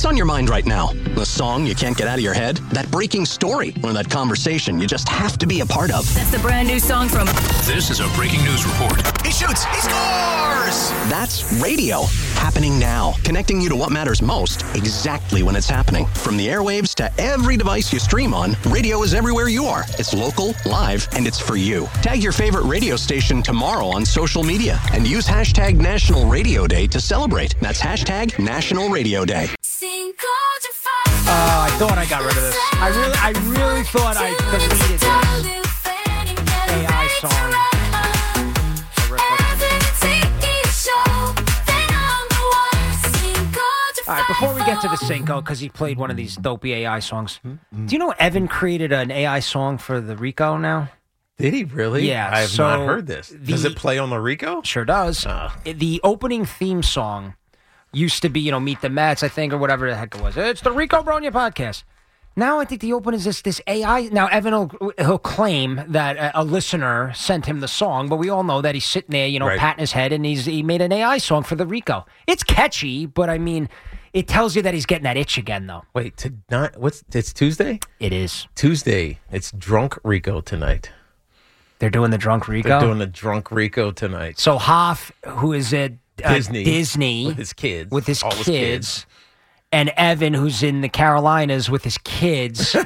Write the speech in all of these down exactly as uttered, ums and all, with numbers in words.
What's on your mind right now? The song you can't get out of your head? That breaking story? Or that conversation you just have to be a part of? That's the brand new song from... This is a breaking news report. He shoots! He scores! That's radio. Happening now. Connecting you to what matters most exactly when it's happening. From the airwaves to every device you stream on, radio is everywhere you are. It's local, live, and it's for you. Tag your favorite radio station tomorrow on social media and use hashtag National Radio Day to celebrate. That's hashtag National Radio Day. Oh, I thought I got rid of this. I really, I really thought I deleted this A I song. All right, before we get to the Cinco, because he played one of these dopey A I songs, mm-hmm. do you know Evan created an A I song for the Rico now? Did he really? Yeah. I have so not heard this. Does the, it play on the Rico? Sure does. Uh. The opening theme song used to be, you know, Meet the Mets, I think, or whatever the heck it was. It's the Rico Bronya podcast. Now I think the open is this this A I. Now Evan will he'll claim that a, a listener sent him the song, but we all know that he's sitting there, you know, right. patting his head, and he's he made an A I song for the Rico. It's catchy, but I mean, it tells you that he's getting that itch again, though. Wait, tonight? What's it's Tuesday? It is Tuesday. It's Drunk Rico tonight. They're doing the Drunk Rico. They're doing the Drunk Rico tonight. So Hoff, who is at uh, Disney, Disney with his kids, with his kids. His kids. And Evan, who's in the Carolinas with his kids.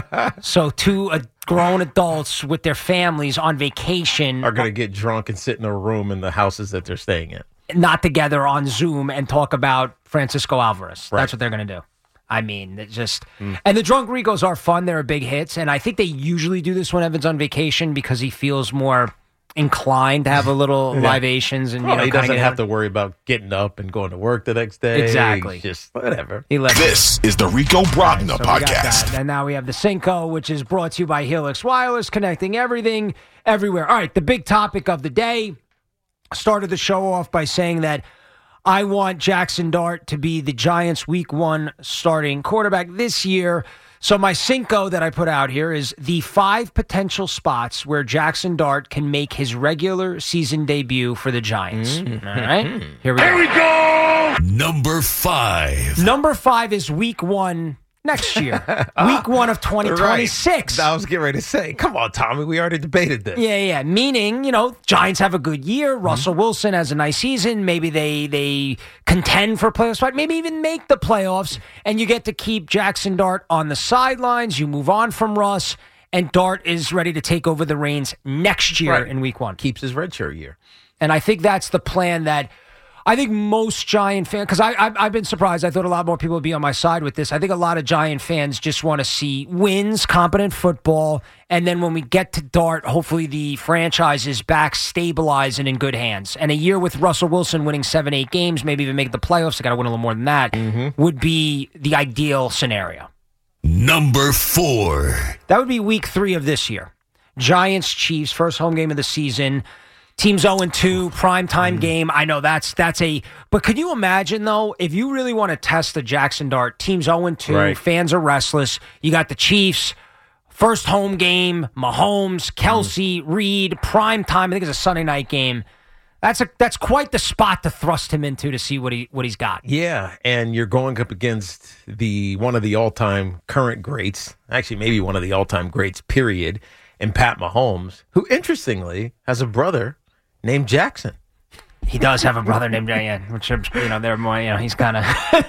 So two uh, grown adults with their families on vacation are going to get drunk and sit in a room in the houses that they're staying in. Not together on Zoom and talk about Francisco Alvarez. Right. That's what they're going to do. I mean, it just... Mm. And the Drunk Ricos are fun. They're big hits. And I think they usually do this when Evan's on vacation because he feels more inclined to have a little yeah. libations. And well, you know, he doesn't have out. to worry about getting up and going to work the next day. Exactly. He's just whatever. He this it. is the Rico Bronya right, so podcast. And now we have the Cinco, which is brought to you by Helix Wireless, connecting everything everywhere. All right, the big topic of the day. Started the show off by saying that I want Jackson Dart to be the Giants' week one starting quarterback this year. So my Cinco that I put out here is the five potential spots where Jackson Dart can make his regular season debut for the Giants. Mm-hmm. All right, here we go. Here we go! Number five. Number five is week one next year. Week one of twenty twenty-six. Right. I was getting ready to say, come on, Tommy, we already debated this. Yeah, yeah. Meaning, you know, Giants have a good year. Russell mm-hmm. Wilson has a nice season. Maybe they they contend for playoff spot. Maybe even make the playoffs. And you get to keep Jackson Dart on the sidelines. You move on from Russ. And Dart is ready to take over the reins next year right. in week one. Keeps his redshirt year. And I think that's the plan that I think most Giant fans, because I've I've been surprised. I thought a lot more people would be on my side with this. I think a lot of Giant fans just want to see wins, competent football, and then when we get to Dart, hopefully the franchise is back, stabilized, and in good hands. And a year with Russell Wilson winning seven, eight games, maybe even make the playoffs, they got to win a little more than that, mm-hmm. would be the ideal scenario. Number four. That would be week three of this year. Giants, Chiefs, first home game of the season. Team's oh and two, primetime game. I know that's that's a... But could you imagine, though, if you really want to test the Jackson Dart, team's oh and two, right. fans are restless. You got the Chiefs, first home game, Mahomes, Kelsey, mm. Reed, primetime. I think it's a Sunday night game. That's a that's quite the spot to thrust him into to see what he what he's got. Yeah, and you're going up against the one of the all-time current greats, actually maybe one of the all-time greats, period, and Pat Mahomes, who, interestingly, has a brother named Jackson. He does have a brother named Jackson, which, you know, they're more, you know, he's kind of,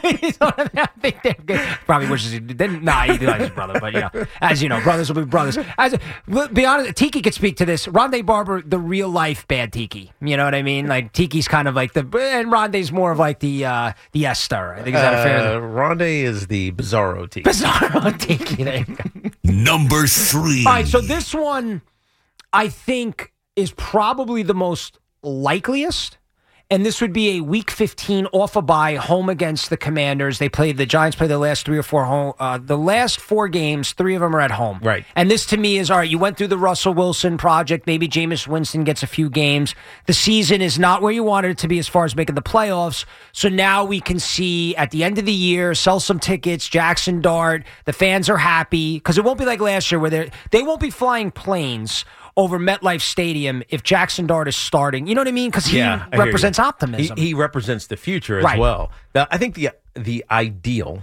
I think they're good. Probably wishes he didn't, nah, he likes his brother, but, you know, as you know, brothers will be brothers. As be honest, Tiki could speak to this. Rondé Barber, the real life bad Tiki. You know what I mean? Like, Tiki's kind of like the, and Rondé's more of like the, uh, the S-star. I think, is that uh, a fair? Rondé is the Bizarro Tiki. Bizarro Tiki, there you go. Number three. All right, so this one, I think, is probably the most likeliest. And this would be a week fifteen off a bye, home against the Commanders. They played, the Giants played the last three or four home, uh, the last four games, three of them are at home. Right. And this to me is, all right, you went through the Russell Wilson project. Maybe Jameis Winston gets a few games. The season is not where you wanted it to be as far as making the playoffs. So now we can see at the end of the year, sell some tickets, Jackson Dart. The fans are happy because it won't be like last year where they they won't be flying planes over MetLife Stadium if Jackson Dart is starting. You know what I mean? Because he yeah, represents optimism. He, he represents the future as right. well. Now, I think the the ideal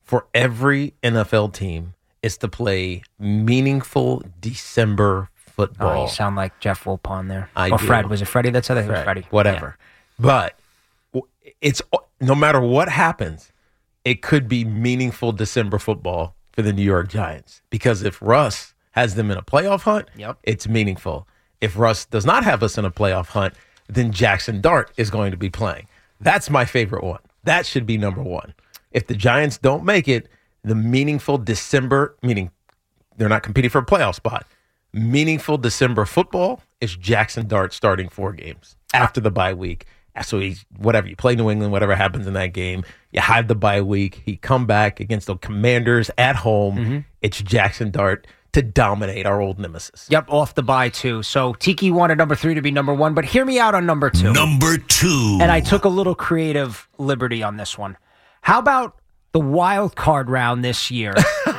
for every N F L team is to play meaningful December football. Oh, you sound like Jeff Wilpon there. I or do. Fred. Was it Freddie that said it? Fred, Freddie. whatever. Yeah. But it's no matter what happens, it could be meaningful December football for the New York Giants. Because if Russ has them in a playoff hunt, yep. it's meaningful. If Russ does not have us in a playoff hunt, then Jackson Dart is going to be playing. That's my favorite one. That should be number one. If the Giants don't make it, the meaningful December, meaning they're not competing for a playoff spot, meaningful December football is Jackson Dart starting four games after the bye week. So he's whatever, you play New England, whatever happens in that game, you have the bye week, he come back against the Commanders at home. Mm-hmm. It's Jackson Dart to dominate our old nemesis. Yep, off the bye too. So Tiki wanted number three to be number one, but hear me out on number two. Number two. And I took a little creative liberty on this one. How about the wild card round this year?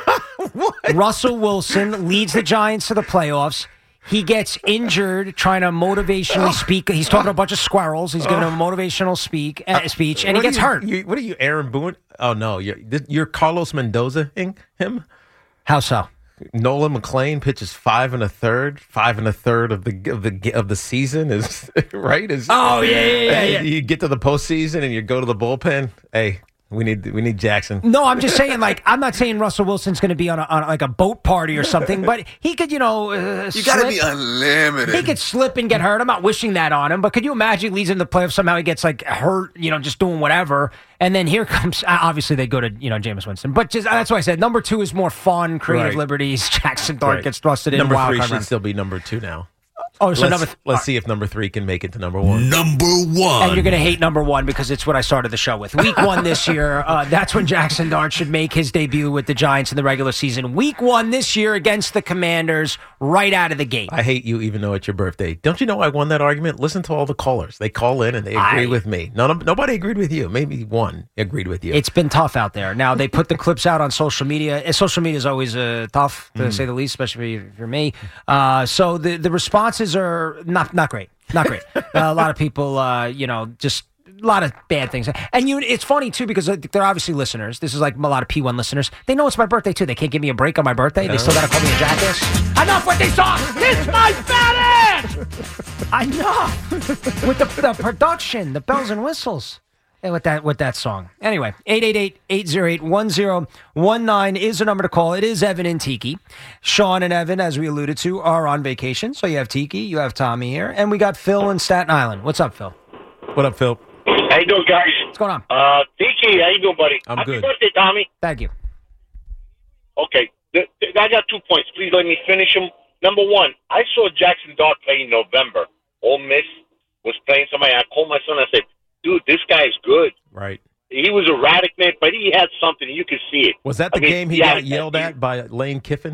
Russell Wilson leads the Giants to the playoffs. He gets injured trying to motivationally speak. He's talking to a bunch of squirrels. He's giving a motivational speak uh, speech, and what he gets you, hurt. You, what are you, Aaron Boone? Oh, no. You're, you're Carlos Mendoza-ing him? How so? Nolan McLean pitches five and a third. Five and a third of the of the of the season is right. Is oh yeah, yeah, yeah, yeah. You get to the postseason and you go to the bullpen. Hey, we need we need Jackson. No, I'm just saying. Like, I'm not saying Russell Wilson's going to be on, a, on like a boat party or something, but he could, you know, uh, you got to be unlimited. He could slip and get hurt. I'm not wishing that on him, but could you imagine he leads into the playoffs, somehow he gets like hurt, you know, just doing whatever, and then here comes obviously they go to you know Jameis Winston, but just that's why I said number two is more fun, creative right. liberties. Jackson Dart right. gets thrusted in. Number wild three card should round. still be number two now. Oh, so let's, number. Th- let's see if number three can make it to number one. Number one. And you're going to hate number one because it's what I started the show with. Week one this year, uh, that's when Jackson Dart should make his debut with the Giants in the regular season. Week one this year against the Commanders, right out of the gate. I hate you even though it's your birthday. Don't you know I won that argument? Listen to all the callers. They call in and they agree I, with me. None of, nobody agreed with you. Maybe one agreed with you. It's been tough out there. Now, they put the clips out on social media. Social media is always uh, tough, to mm. say the least, especially if you're me. Uh, so the, the responses are not not great. Not great. uh, a lot of people, uh, you know, just a lot of bad things. And you, it's funny, too, because they're obviously listeners. This is like a lot of P one listeners. They know it's my birthday, too. They can't give me a break on my birthday. They still got to call me a jackass. Enough with these songs. It's my fat ass. Enough with the, the production, the bells and whistles. And with that with that song. Anyway, eight eight eight, eight oh eight, one oh one nine is the number to call. It is Evan and Tiki. Sean and Evan, as we alluded to, are on vacation. So you have Tiki, you have Tommy here, and we got Phil in Staten Island. What's up, Phil? What up, Phil? How you doing, guys? What's going on? Uh, Tiki, how you doing, buddy? I'm Happy good. birthday, Tommy. Thank you. Okay, the, the, I got two points. Please let me finish them. Number one, I saw Jackson Dart play in November. Ole Miss was playing somebody. I called my son. I said, dude, this guy's good. Right. He was erratic, man, but he had something. You could see it. Was that the I mean, game he yeah, got yelled he, at by Lane Kiffin?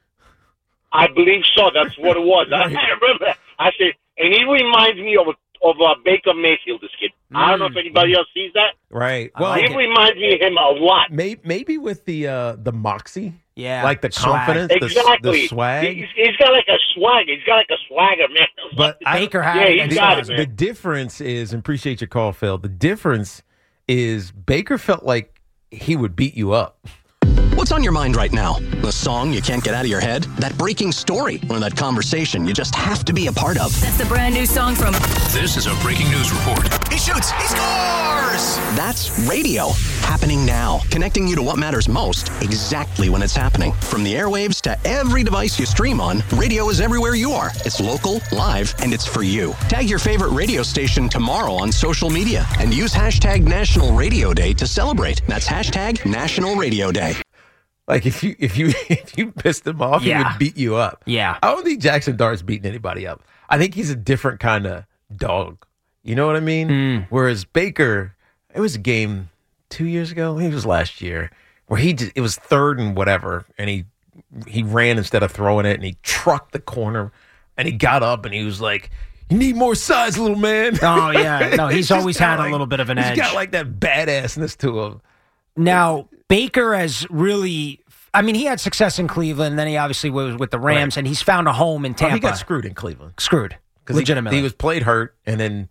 I believe so. That's what it was. Right. I remember that. I said, and he reminds me of of uh, Baker Mayfield, this kid. Mm. I don't know if anybody else sees that. Right. Well, he like reminds me of him a lot. Maybe, maybe with the uh, the moxie. Yeah. Like the swag. confidence, the, Exactly. the swag. He's, he's got like a swag. He's got like a swagger, man. But I- Baker had Yeah, it. he's and got so it, has man. The difference is, and appreciate your call, Phil. The difference is Baker felt like he would beat you up. What's on your mind right now? The song you can't get out of your head? That breaking story? Or that conversation you just have to be a part of? That's the brand new song from... This is a breaking news report. He shoots. He scores. That's radio. Happening now. Connecting you to what matters most exactly when it's happening. From the airwaves to every device you stream on, radio is everywhere you are. It's local, live, and it's for you. Tag your favorite radio station tomorrow on social media and use hashtag National Radio Day to celebrate. That's hashtag National Radio Day. Like if you if you if you pissed him off, Yeah. he would beat you up. Yeah. I don't think Jackson Dart's beating anybody up. I think he's a different kind of dog. You know what I mean? Mm. Whereas Baker, it was a game two years ago. I think it was last year where he just, it was third and whatever, and he he ran instead of throwing it, and he trucked the corner, and he got up and he was like, "You need more size, little man." Oh, yeah. No, he's It's just always got had like- a little bit of an he's edge. got like that badassness to him. Now, Baker has really, I mean, he had success in Cleveland, and then he obviously was with the Rams, Right. and he's found a home in Oh, Tampa. he got screwed in Cleveland. Screwed. 'Cause Legitimately. He, he was played hurt, and then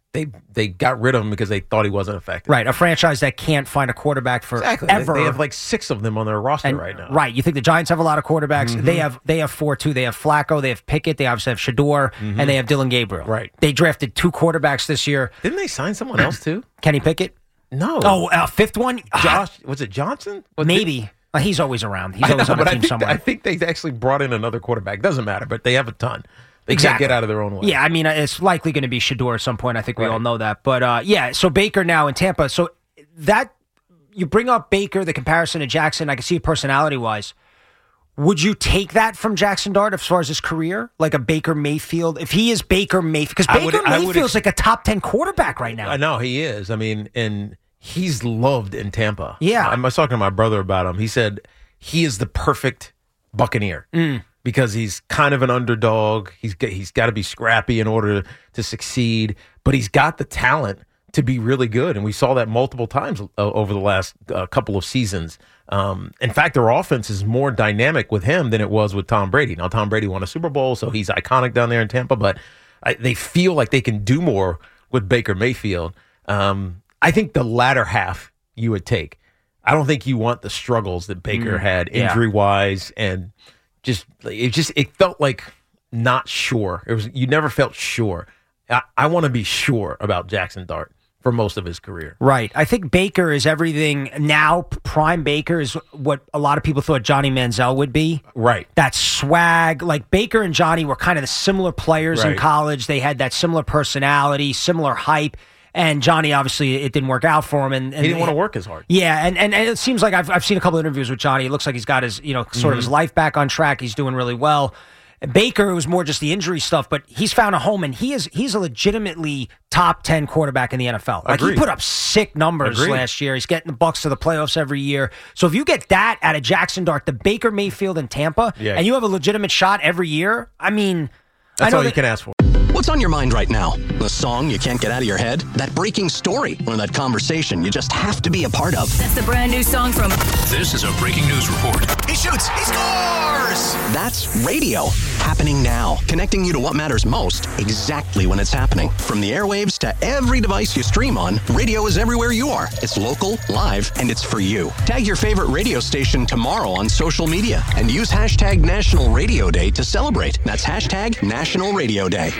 they they got rid of him because they thought he wasn't effective. Right, a franchise that can't find a quarterback for Exactly. ever. They, they have like six of them on their roster And- right now. Right. You think the Giants have a lot of quarterbacks? Mm-hmm. They have they have four too. They have Flacco, they have Pickett, they obviously have Shador, and they have Dylan Gabriel. Mm-hmm. Right. They drafted two quarterbacks this year. Didn't they sign someone else too? Kenny Pickett. No. Oh, uh, fifth one? Josh, was it Johnson? Was it- Maybe. Uh, he's always around. He's I always know, on a but I team think, somewhere. I think they actually brought in another quarterback. Doesn't matter, but they have a ton. They Exactly. can't get out of their own way. Yeah, I mean, uh, it's likely going to be Shador at some point. I think we Right. all know that. But uh, yeah, so Baker now in Tampa. So that you bring up Baker, the comparison to Jackson. I can see it personality-wise. Would you take that from Jackson Dart as far as his career, like a Baker Mayfield? If he is Baker Mayfield, because I would- Baker I would Mayfield's ex- like a top ten quarterback right now. I know he is. I mean, and he's loved in Tampa. Yeah. I was talking to my brother about him. He said he is the perfect Buccaneer Mm. because he's kind of an underdog. He's got, he's got to be scrappy in order to succeed, but he's got the talent to be really good, and we saw that multiple times uh, over the last uh, couple of seasons. Um, in fact, their offense is more dynamic with him than it was with Tom Brady. Now, Tom Brady won a Super Bowl, so he's iconic down there in Tampa, but I, they feel like they can do more with Baker Mayfield. Um, I think the latter half you would take. I don't think you want the struggles that Baker Mm, had yeah. injury-wise, and just it just it felt like not sure. It was you never felt sure. I, I want to be sure about Jackson Dart for most of his career. Right. I think Baker is everything now. Prime Baker is what a lot of people thought Johnny Manziel would be. Right. That swag. Like Baker and Johnny were kind of the similar players in Right. college. They had that similar personality, similar hype. And Johnny, obviously, it didn't work out for him. And, and He didn't want to work as hard. Yeah, and, and, and it seems like I've I've seen a couple of interviews with Johnny. It looks like he's got his, you know, sort of his life back on track. He's doing really well. Baker, it was more just the injury stuff, but he's found a home, and he is he's a legitimately top ten quarterback in the N F L. Like Agreed. he put up sick numbers Agreed. last year. He's getting the Bucks to the playoffs every year. So if you get that out of Jackson Dart, the Baker Mayfield in Tampa, Yeah. and you have a legitimate shot every year, I mean, I That's know all you that- can ask for. What's on your mind right now? The song you can't get out of your head? That breaking story? Or that conversation you just have to be a part of? That's the brand new song from This is a breaking news report. He shoots. He scores. That's radio. Happening now. Connecting you to what matters most exactly when it's happening. From the airwaves to every device you stream on, radio is everywhere you are. It's local, live, and it's for you. Tag your favorite radio station tomorrow on social media and use hashtag National Radio Day to celebrate. That's hashtag National Radio Day.